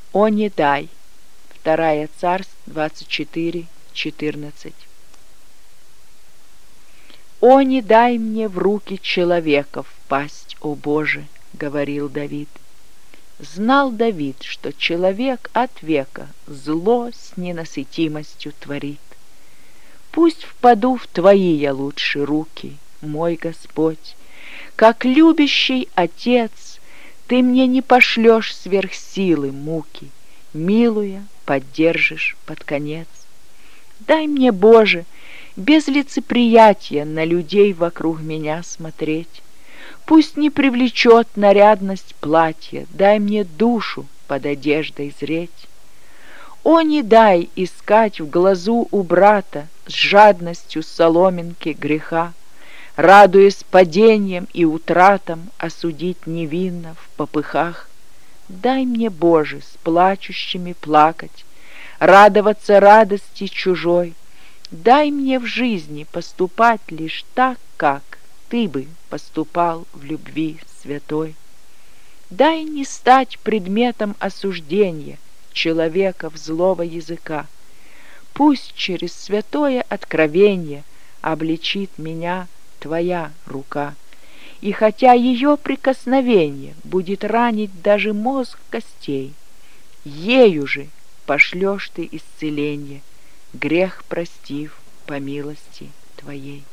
О, не дай. 2 Царств 24:14. «О, не дай мне в руки человека впасть, о Боже!» — говорил Давид. Знал Давид, что человек от века зло с ненасытимостью творит. Пусть впаду в Твои я лучше руки, мой Господь. Как любящий Отец, Ты мне не пошлешь сверх силы муки, милуя, поддержишь под конец. Дай мне, Боже, без лицеприятия на людей вокруг меня смотреть. Пусть не привлечет нарядность платья, дай мне душу под одеждой зреть. О, не дай искать в глазу у брата с жадностью соломинки греха, радуясь падениям и утратам, осудить невинно в попыхах. Дай мне, Боже, с плачущими плакать, радоваться радости чужой. Дай мне в жизни поступать лишь так, как Ты бы поступал в любви святой. Дай не стать предметом осуждения человеков злого языка. Пусть через святое откровение обличит меня Твоя рука. И хотя ее прикосновение будет ранить даже мозг костей, ею же пошлешь Ты исцеление, грех простив по милости Твоей.